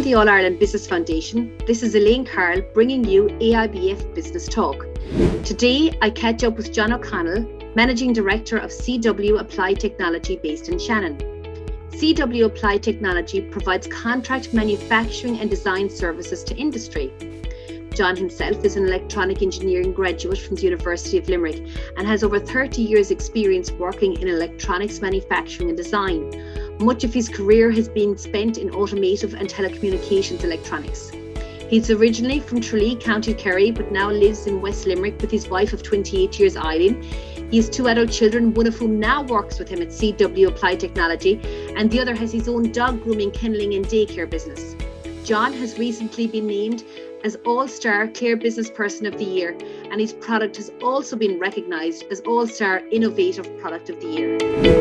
the All Ireland Business Foundation, this is Elaine Carroll bringing you AIBF Business Talk. Today, I catch up with John O'Connell, Managing Director of CW Applied Technology based in Shannon. CW Applied Technology provides contract manufacturing and design services to industry. John himself is an electronic engineering graduate from the University of Limerick and has over 30 years' experience working in electronics manufacturing and design. Much of his career has been spent in automotive and telecommunications electronics. He's originally from Tralee, County Kerry, but now lives in West Limerick with his wife of 28 years, Eileen. He has 2 adult children, one of whom now works with him at CW Applied Technology, and the other has his own dog grooming, kenneling and daycare business. John has recently been named as All-Star Clare Business Person of the Year, and his product has also been recognised as All-Star Innovative Product of the Year.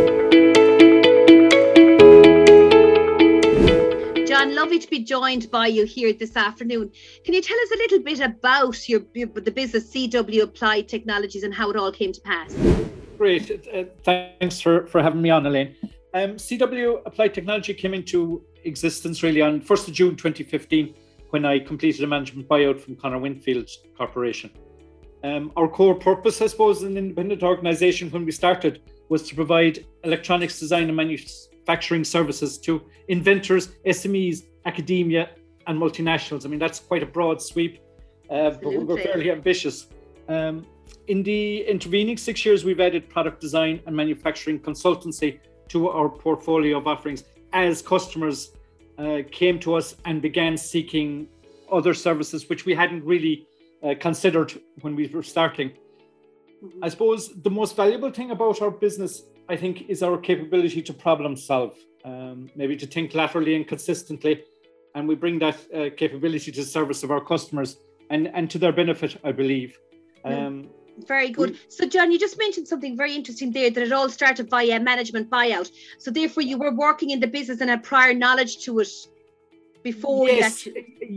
John, lovely to be joined by you here this afternoon. Can you tell us a little bit about the business CW Applied Technologies and how it all came to pass? Great. Thanks for having me on, Elaine. CW Applied Technology came into existence really on 1st of June 2015 when I completed a management buyout from Conor Winfield Corporation. Our core purpose, I suppose, as an independent organisation when we started was to provide electronics design and manufacturing services to inventors, SMEs, academia and multinationals. I mean, that's quite a broad sweep, but we're fairly ambitious. In the intervening 6 years, we've added product design and manufacturing consultancy to our portfolio of offerings as customers came to us and began seeking other services which we hadn't really considered when we were starting. I suppose the most valuable thing about our business, I think, is our capability to problem solve, maybe to think laterally and consistently. And we bring that capability to the service of our customers and to their benefit, I believe. Very good. So, John, you just mentioned something very interesting there, that it all started via management buyout. So, therefore, you were working in the business and had prior knowledge to it before. Yes.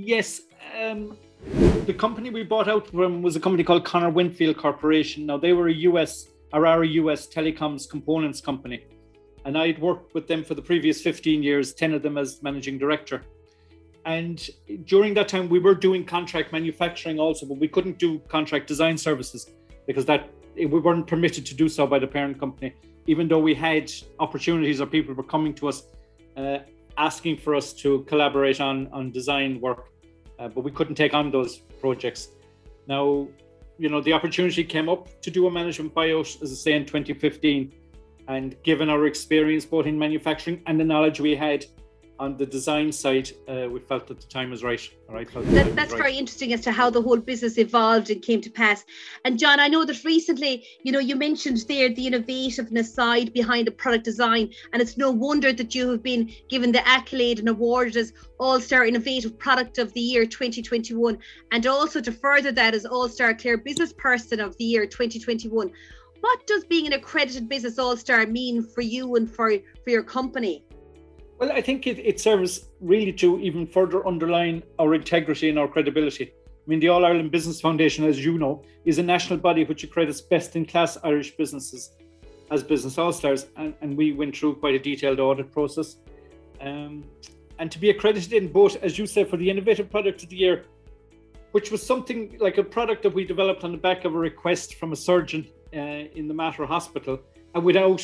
The company we bought out from was a company called Conor Winfield Corporation. Now, they were are a US telecoms components company. And I'd worked with them for the previous 15 years, 10 of them as managing director. And during that time, we were doing contract manufacturing also, but we couldn't do contract design services because we weren't permitted to do so by the parent company, even though we had opportunities or people were coming to us asking for us to collaborate on design work, but we couldn't take on those projects. Now, the opportunity came up to do a management buyout, as I say, in 2015. And given our experience both in manufacturing and the knowledge we had on the design side, we felt that the time was right. That's very interesting as to how the whole business evolved and came to pass. And John, I know that recently, you mentioned there the innovativeness side behind the product design, and it's no wonder that you have been given the accolade and awarded as All-Star Innovative Product of the Year 2021, and also to further that as All-Star Clare Business Person of the Year 2021. What does being an accredited business all-star mean for you and for your company? Well, I think it serves really to even further underline our integrity and our credibility. I mean, the All Ireland Business Foundation, as you know, is a national body which accredits best-in-class Irish businesses as business all-stars, and we went through quite a detailed audit process. And to be accredited in both, as you said, for the Innovative Product of the Year, which was something like a product that we developed on the back of a request from a surgeon in the Mater Hospital, and without,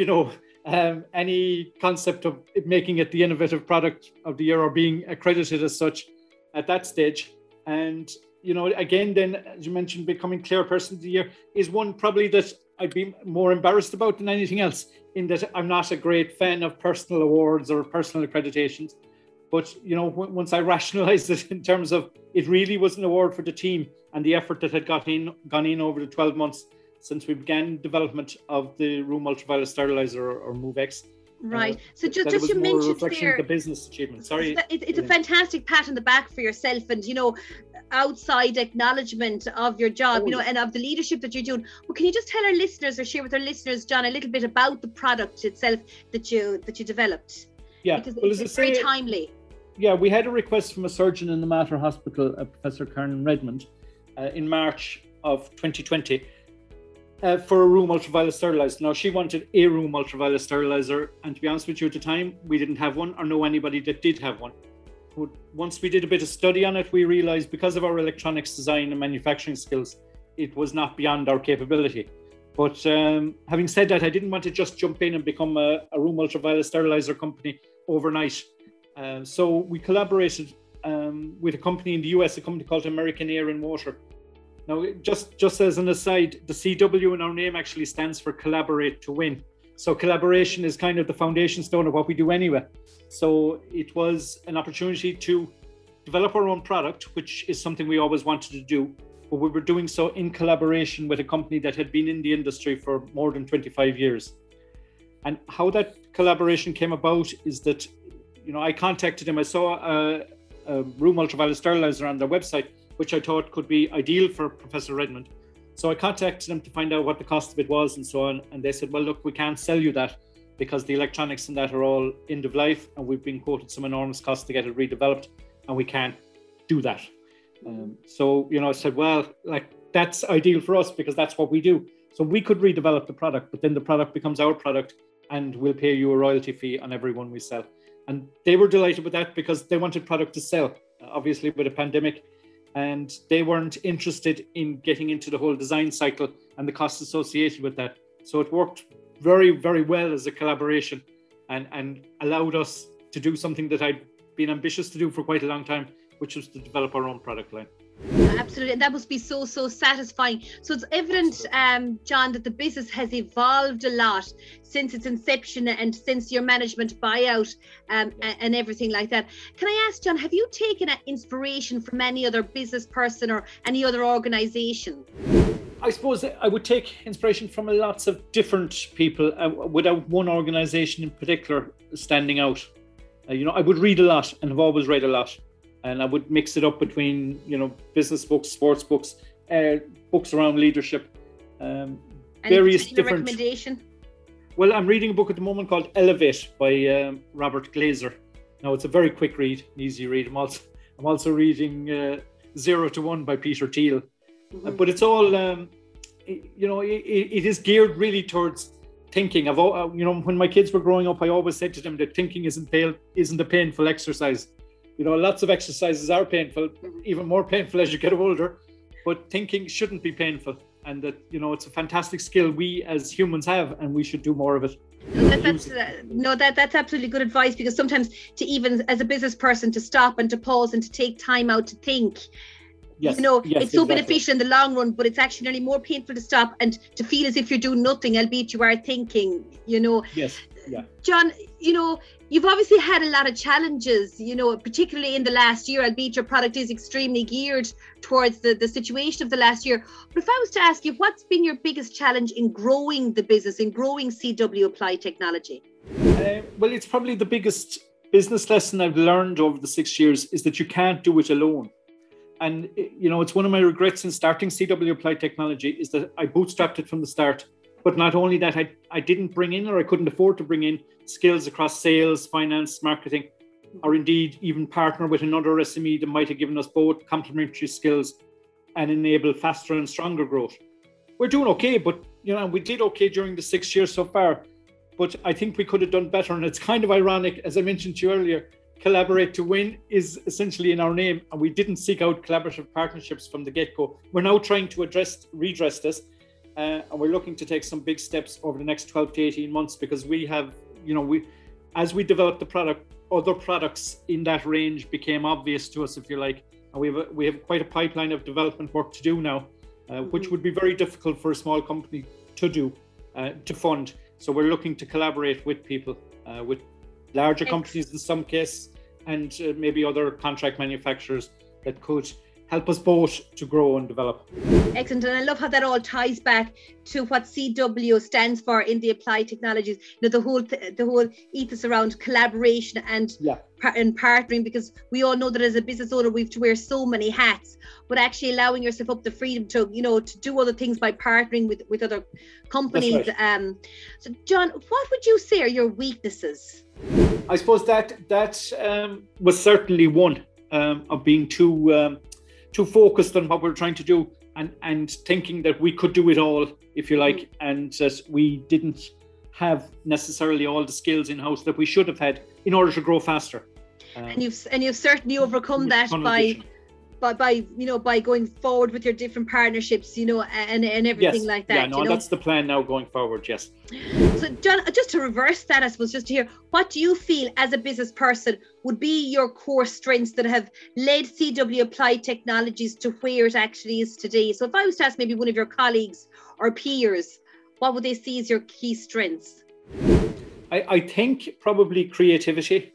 any concept of it making it the Innovative Product of the Year or being accredited as such at that stage. And, again, then, as you mentioned, becoming Clare Person of the Year is one probably that I'd be more embarrassed about than anything else, in that I'm not a great fan of personal awards or personal accreditations. But, once I rationalized it in terms of it really was an award for the team and the effort that had gone in over the 12 months since we began development of the room ultraviolet sterilizer or MoveX. Right. So just you mentioned there the business achievement. Sorry. It's a fantastic pat on the back for yourself and, outside acknowledgement of your job, and of the leadership that you're doing. Well, can you just tell our listeners or share with our listeners, John, a little bit about the product itself that you developed? Yeah. Because it's very timely. Yeah, we had a request from a surgeon in the Mater Hospital, Professor Karen Redmond, in March of 2020. For a room ultraviolet sterilizer. Now, she wanted a room ultraviolet sterilizer, and to be honest with you, at the time, we didn't have one or know anybody that did have one. But once we did a bit of study on it, we realized because of our electronics design and manufacturing skills, it was not beyond our capability. But having said that, I didn't want to just jump in and become a room ultraviolet sterilizer company overnight. So we collaborated with a company in the US, a company called American Air and Water. Now, just as an aside, the CW in our name actually stands for Collaborate to Win. So collaboration is kind of the foundation stone of what we do anyway. So it was an opportunity to develop our own product, which is something we always wanted to do. But we were doing so in collaboration with a company that had been in the industry for more than 25 years. And how that collaboration came about is that, I contacted him. I saw a room ultraviolet sterilizer on their website, which I thought could be ideal for Professor Redmond. So I contacted them to find out what the cost of it was and so on. And they said, well, look, we can't sell you that because the electronics and that are all end of life. And we've been quoted some enormous cost to get it redeveloped. And we can't do that. So, I said, well, that's ideal for us because that's what we do. So we could redevelop the product, but then the product becomes our product and we'll pay you a royalty fee on every one we sell. And they were delighted with that because they wanted product to sell, obviously with a pandemic. And they weren't interested in getting into the whole design cycle and the costs associated with that. So it worked very, very well as a collaboration and allowed us to do something that I'd been ambitious to do for quite a long time, which was to develop our own product line. Absolutely. And that must be so satisfying. So it's evident, John, that the business has evolved a lot since its inception and since your management buyout and everything like that. Can I ask, John, have you taken an inspiration from any other business person or any other organization? I suppose I would take inspiration from lots of different people without one organization in particular standing out. I would read a lot and have always read a lot. And I would mix it up between, business books, sports books, books around leadership, various different. Recommendation? Well, I'm reading a book at the moment called Elevate by Robert Glazer. Now, it's a very quick read, an easy read. I'm also reading 0 to 1 by Peter Thiel. Mm-hmm. But it's all, it is geared really towards thinking. When my kids were growing up, I always said to them that thinking isn't a painful exercise. Lots of exercises are painful, even more painful as you get older, but thinking shouldn't be painful. And that, it's a fantastic skill we as humans have, and we should do more of it. That's absolutely good advice, because sometimes to even as a business person to stop and to pause and to take time out to think, yes, it's so beneficial in the long run, but it's actually nearly more painful to stop and to feel as if you're doing nothing, albeit you are thinking, Yes, yeah. John, you've obviously had a lot of challenges, particularly in the last year, albeit your product is extremely geared towards the situation of the last year. But if I was to ask you, what's been your biggest challenge in growing the business, in growing CW Applied Technology? Well, it's probably the biggest business lesson I've learned over the 6 years is that you can't do it alone. And, it's one of my regrets in starting CW Applied Technology is that I bootstrapped it from the start. But not only that, I didn't bring in, or I couldn't afford to bring in, skills across sales, finance, marketing, or indeed even partner with another SME that might have given us both complementary skills and enable faster and stronger growth. We're doing okay, but we did okay during the 6 years so far. But I think we could have done better. And it's kind of ironic, as I mentioned to you earlier, Collaborate to Win is essentially in our name, and we didn't seek out collaborative partnerships from the get-go. We're now trying to redress this. And we're looking to take some big steps over the next 12 to 18 months because we have, as we develop the product, other products in that range became obvious to us, if you like. And we have quite a pipeline of development work to do now, which would be very difficult for a small company to do, to fund. So we're looking to collaborate with people, with larger companies in some cases, and maybe other contract manufacturers that could help us both to grow and develop. Excellent. And I love how that all ties back to what CW stands for in the applied technologies. The whole ethos around collaboration and partnering, because we all know that as a business owner, we have to wear so many hats, but actually allowing yourself up the freedom to, to do other things by partnering with other companies. That's right. So John, what would you say are your weaknesses? I suppose that was certainly one of being too focused on what we're trying to do and thinking that we could do it all, if you like, and that we didn't have necessarily all the skills in-house that we should have had in order to grow faster. And you've certainly overcome that by going forward with your different partnerships, and everything like that. That's the plan now going forward. Yes. So, John, just to reverse that, I suppose, just to hear, what do you feel as a business person would be your core strengths that have led CW Applied Technologies to where it actually is today? So, if I was to ask maybe one of your colleagues or peers, what would they see as your key strengths? I think probably creativity.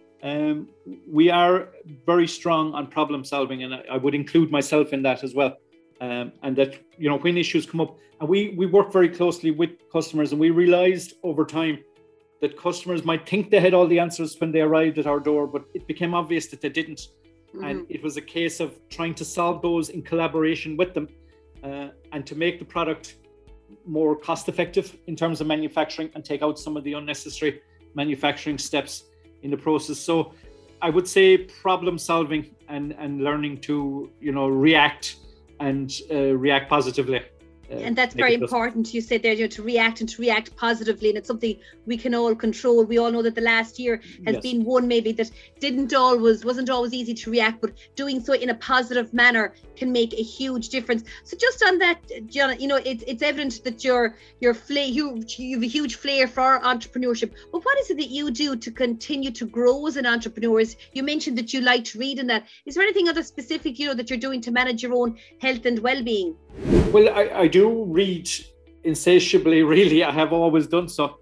We are very strong on problem solving, and I would include myself in that as well. And that, when issues come up, and we work very closely with customers, and we realized over time that customers might think they had all the answers when they arrived at our door, but it became obvious that they didn't. Mm-hmm. And it was a case of trying to solve those in collaboration with them, and to make the product more cost effective in terms of manufacturing and take out some of the unnecessary manufacturing steps in the process. So I would say problem solving and learning to, react and react positively. And that's very important. You said there, to react and to react positively, and it's something we can all control. We all know that the last year has been one maybe that wasn't always easy to react, but doing so in a positive manner can make a huge difference. So just on that, John, it's evident that you have a huge flair for entrepreneurship. But what is it that you do to continue to grow as an entrepreneur? You mentioned that you like to read, and that is there anything other specific that you're doing to manage your own health and well-being? Well, I do read insatiably, really. I have always done so.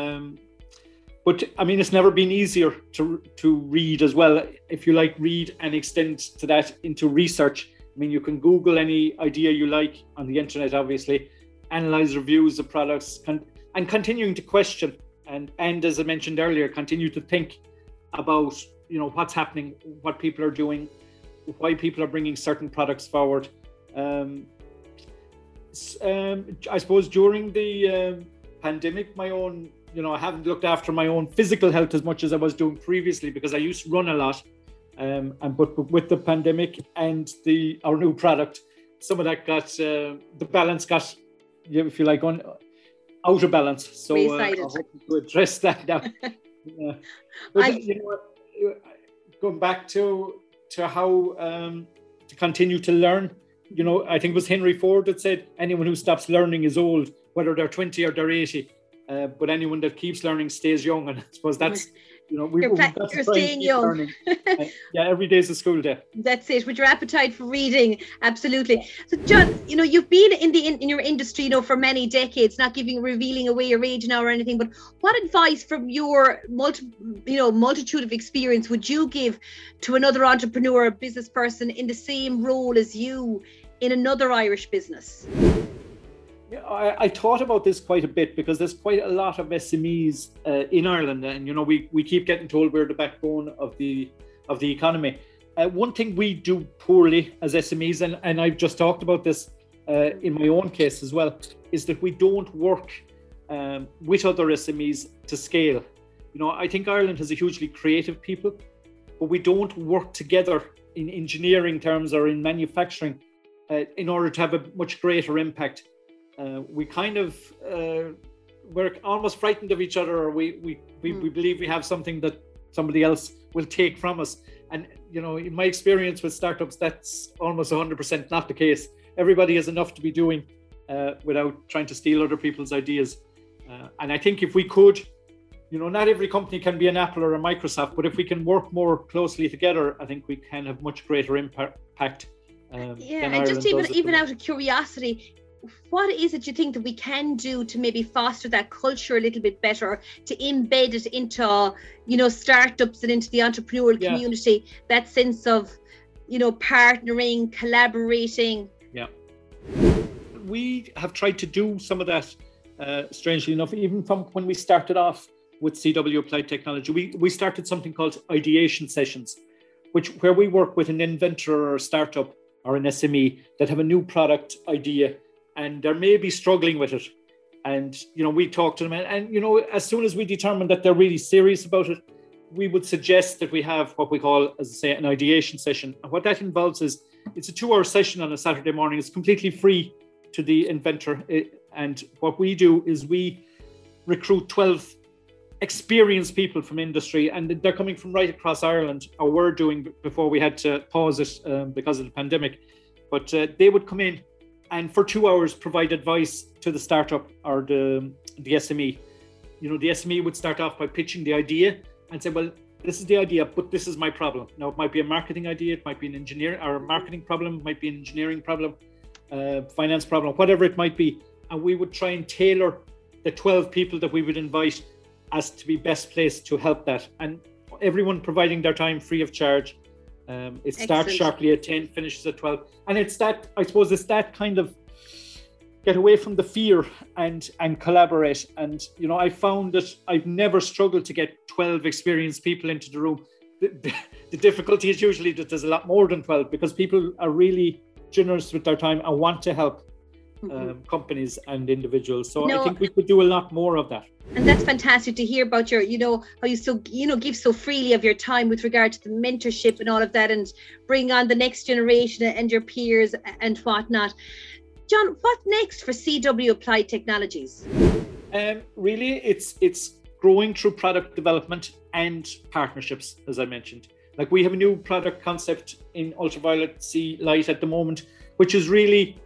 But I mean, it's never been easier to read as well. If you read and extend to that into research. I mean, you can Google any idea you like on the internet, obviously, analyze reviews of products, and continuing to question. And as I mentioned earlier, continue to think about, what's happening, what people are doing, why people are bringing certain products forward. I suppose during the pandemic, my own, I haven't looked after my own physical health as much as I was doing previously, because I used to run a lot. But with the pandemic and our new product, some of that got the balance got, if you like, out of balance. So I hope to address that now. But going back to how to continue to learn. I think it was Henry Ford that said, anyone who stops learning is old, whether they're 20 or they're 80. But anyone that keeps learning stays young. And I suppose that's, you're staying young. Every day is a school day. That's it. With your appetite for reading, absolutely. So, John, you've been in your industry, for many decades. Not revealing away your age now or anything. But what advice from your multitude of experience would you give to another entrepreneur or business person in the same role as you in another Irish business? I thought about this quite a bit, because there's quite a lot of SMEs in Ireland, and we keep getting told we're the backbone of the economy. One thing we do poorly as SMEs, and I've just talked about this in my own case as well, is that we don't work with other SMEs to scale. I think Ireland has a hugely creative people, but we don't work together in engineering terms or in manufacturing in order to have a much greater impact. We kind of we're almost frightened of each other, or we believe we have something that somebody else will take from us. And in my experience with startups, that's almost 100% not the case. Everybody has enough to be doing without trying to steal other people's ideas. And I think if we could, not every company can be an Apple or a Microsoft, but if we can work more closely together, I think we can have much greater impact. And just even out of curiosity, what is it you think that we can do to maybe foster that culture a little bit better, to embed it into, startups and into the entrepreneurial community, that sense of, partnering, collaborating? Yeah. We have tried to do some of that, strangely enough, even from when we started off with CW Applied Technology. We started something called ideation sessions, where we work with an inventor or a startup or an SME that have a new product idea, and they're maybe struggling with it. And, we talk to them, and as soon as we determine that they're really serious about it, we would suggest that we have what we call, as I say, an ideation session. And what that involves is, it's a 2-hour session on a Saturday morning. It's completely free to the inventor. And what we do is we recruit 12 experienced people from industry, and they're coming from right across Ireland, or were doing before we had to pause it because of the pandemic. But they would come in and for 2 hours provide advice to the startup or the SME. The SME would start off by pitching the idea and say, well, this is the idea, but this is my problem. Now, it might be a marketing idea, it might be an engineer or a marketing problem, it might be an engineering problem, finance problem, whatever it might be. And we would try and tailor the 12 people that we would invite as to be best placed to help that. And everyone providing their time free of charge. It starts sharply at 10, finishes at 12. And it's that, I suppose, it's that kind of get away from the fear and collaborate. And, I found that I've never struggled to get 12 experienced people into the room. The difficulty is usually that there's a lot more than 12 because people are really generous with their time and want to help companies and individuals. So I think we could do a lot more of that. And that's fantastic to hear about your, how you so, give so freely of your time with regard to the mentorship and all of that, and bring on the next generation and your peers and whatnot. John, what's next for CW Applied Technologies? Really, it's growing through product development and partnerships, as I mentioned. Like, we have a new product concept in ultraviolet C light at the moment, which is really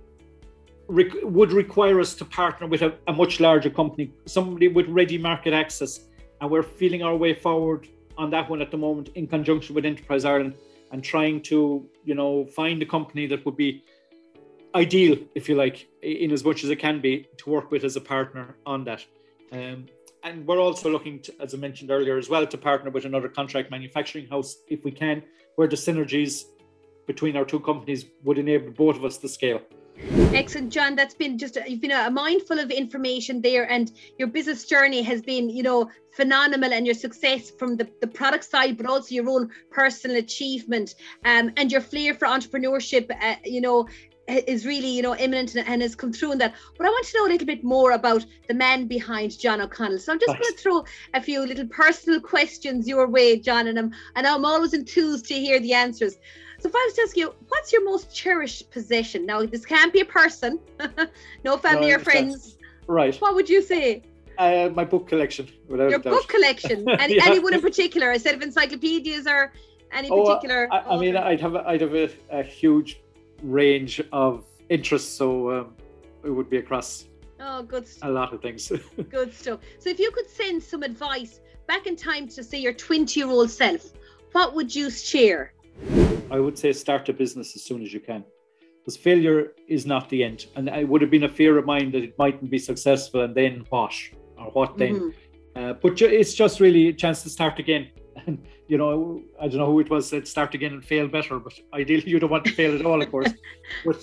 would require us to partner with a much larger company, somebody with ready market access. And we're feeling our way forward on that one at the moment in conjunction with Enterprise Ireland, and trying to, find a company that would be ideal, if you like, in as much as it can be, to work with as a partner on that. And we're also looking to, as I mentioned earlier as well, to partner with another contract manufacturing house if we can, where the synergies between our two companies would enable both of us to scale. Excellent, John. That's been you've been mindful of information there, and your business journey has been, phenomenal, and your success from the product side, but also your own personal achievement, and your flair for entrepreneurship, is really, imminent and has come through in that. But I want to know a little bit more about the man behind John O'Connell. So I'm just going to throw a few little personal questions your way, John, and I'm always enthused to hear the answers. So if I was to ask you, what's your most cherished possession? Now, this can't be a person, no family or friends. Right. What would you say? My book collection, without a doubt. Your book collection. Anyone in particular, instead of encyclopedias or any particular? I'd have a huge range of interests, so it would be across a lot of things. Good stuff. So if you could send some advice back in time to, say, your 20-year-old self, what would you share? I would say start a business as soon as you can, because failure is not the end. And it would have been a fear of mine that it mightn't be successful, and then what then? But it's just really a chance to start again. And, I don't know who it was that start again and fail better, but ideally you don't want to fail at all, of course. But,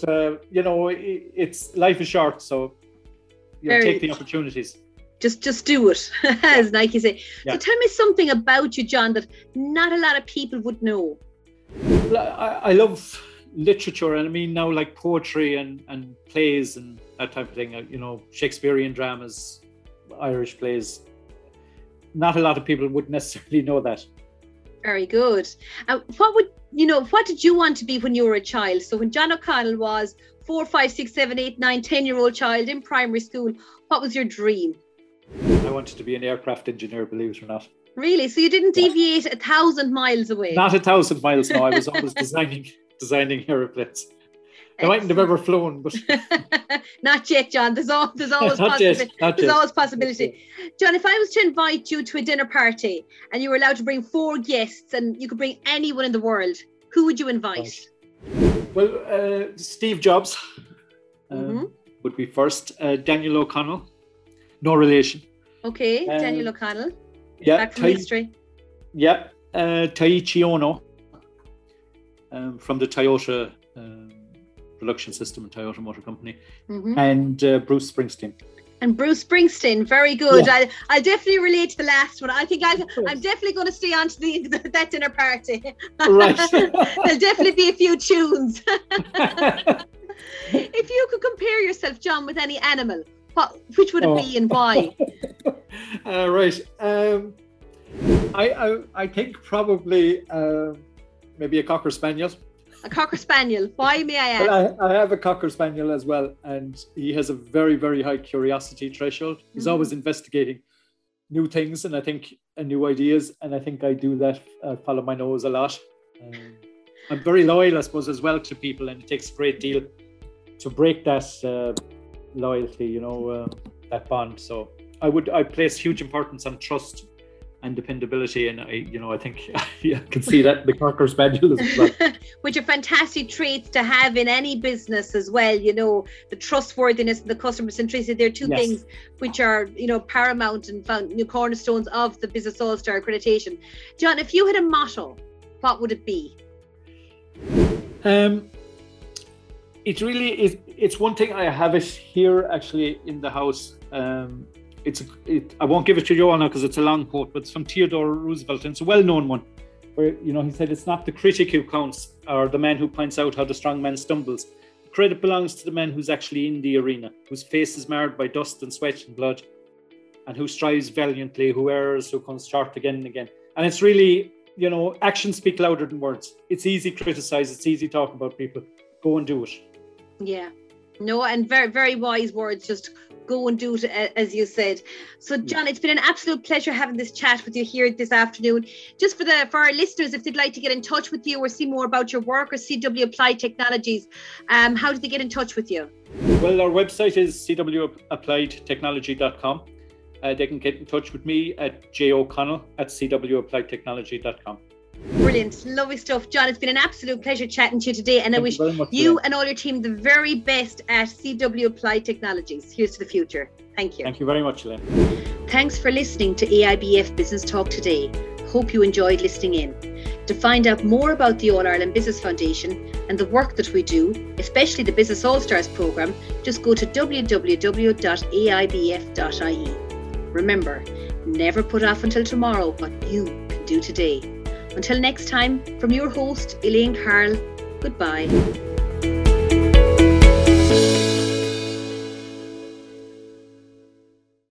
it's life is short, so take the opportunities. Just do it, as Nike say. Yeah. So tell me something about you, John, that not a lot of people would know. I love literature, and I mean now, like poetry and plays and that type of thing, Shakespearean dramas, Irish plays. Not a lot of people would necessarily know that. Very good. What did you want to be when you were a child? So when John O'Connell was 4, 5, 6, 7, 8, 9, 10-year-old child in primary school, what was your dream? I wanted to be an aircraft engineer, believe it or not. Really? So you didn't deviate 1,000 miles away? Not 1,000 miles, no. I was always designing aeroplanes. I mightn't have ever flown, but not yet, John. There's always possibility. There's always possibility. John, if I was to invite you to a dinner party and you were allowed to bring 4 guests and you could bring anyone in the world, who would you invite? Well, Steve Jobs would be first. Daniel O'Connell, no relation. Okay, Daniel O'Connell. Yeah, back from history. Yeah, Taiichi Ono from the Toyota production system and Toyota Motor Company, and Bruce Springsteen. And Bruce Springsteen, very good. Yeah. I'll definitely relate to the last one. I think I'm definitely going to stay on to that dinner party. Right. There'll definitely be a few tunes. If you could compare yourself, John, with any animal, which would it be and why? Right. I think probably maybe a Cocker Spaniel. A Cocker Spaniel. Why, may I ask? Well, I have a Cocker Spaniel as well, and he has a very, very high curiosity threshold. He's always investigating. new things, and I think new ideas, and I think I do that. I follow my nose a lot. I'm very loyal, I suppose, as well to people, and it takes a great deal to break that loyalty, that bond. So I place huge importance on trust and dependability, and I think I can see that the Cocker Spaniel as well. Which are fantastic traits to have in any business as well. The trustworthiness and the customer centricity. They're two things which are paramount and found cornerstones of the Business All-Star accreditation. John, if you had a motto, what would it be? It really is. It's one thing. I have it here actually in the house. I won't give it to you, Joanna, because it's a long quote, but it's from Theodore Roosevelt, and it's a well-known one, where he said, "It's not the critic who counts, or the man who points out how the strong man stumbles. The credit belongs to the man who's actually in the arena, whose face is marred by dust and sweat and blood, and who strives valiantly, who errs, who comes short again and again." And it's really, actions speak louder than words. It's easy to criticize. It's easy to talk about people. Go and do it. Yeah. No, and very, very wise words. Just go and do it, as you said. So, John, it's been an absolute pleasure having this chat with you here this afternoon. Just for our listeners, if they'd like to get in touch with you or see more about your work or CW Applied Technologies, how do they get in touch with you? Well, our website is cwappliedtechnology.com. They can get in touch with me at joconnell@cwappliedtechnology.com. Brilliant. Lovely stuff. John, it's been an absolute pleasure chatting to you today, and I wish you and all your team the very best at CW Applied Technologies. Here's to the future. Thank you. Thank you very much, Elaine. Thanks for listening to AIBF Business Talk today. Hope you enjoyed listening in. To find out more about the All Ireland Business Foundation and the work that we do, especially the Business All-Stars programme, just go to www.aibf.ie. Remember, never put off until tomorrow what you can do today. Until next time, from your host, Elaine Carl, goodbye.